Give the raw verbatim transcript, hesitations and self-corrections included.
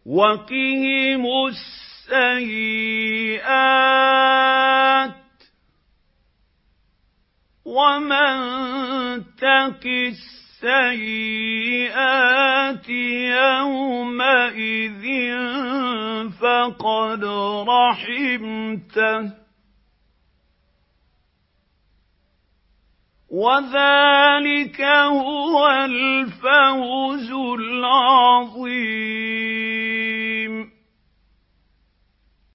وَقِهِمُ السَّيِّئَاتِ ۚ وَمَن تَقِ السَّيِّئَاتِ يَوْمَئِذٍ فَقَدْ رَحِمْتَهُ ۚ وَذَٰلِكَ هُوَ الْفَوْزُ الْعَظِيمُ.